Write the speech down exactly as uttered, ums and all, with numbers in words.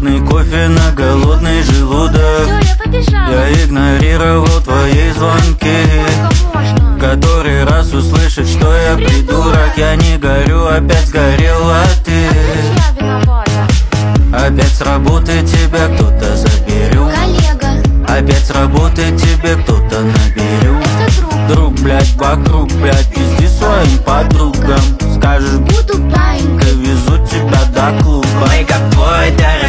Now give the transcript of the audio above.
холодный кофе на голодный желудок. Всё, я побежала. Я игнорировал твои звонки. Можно. Который раз услышать, что я придурок. Я не горю, опять сгорела ты. Я виновата. Опять с работы тебя кто-то заберет. Коллега, Опять с работы тебе кто-то наберет. это друг. Друг, блядь, вокруг, блядь, пизди своим подругам. Скажешь, Буду паинькой. везу тебя до клуба. Мы как твой дорогой